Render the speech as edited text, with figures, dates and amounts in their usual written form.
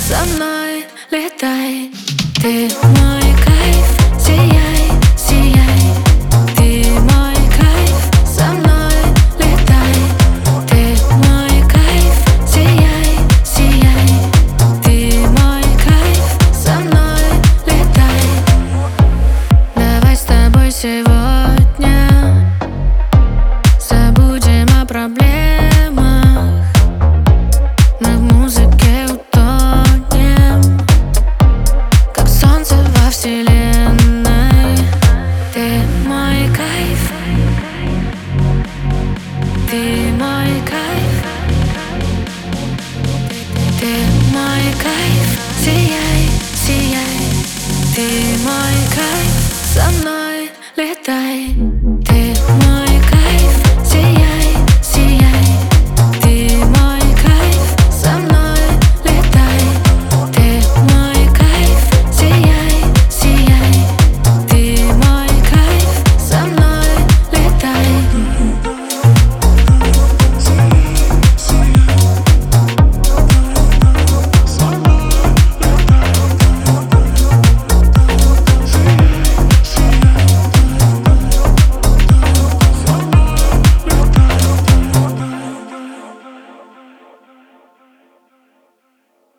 со мной летай. Ты мой кайф, сияй, сияй. Ты мой кайф, со мной летай. Ты мой кайф, сияй, сияй. Ты мой кайф, со мной летай. Давай с тобой сегодня забудем о проблемах. Мы в музыке утонем, как солнце во вселенной. Ты мой кайф, ты мой кайф. Ты мой кайф, сияй, сияй. Ты мой кайф, со мной летай.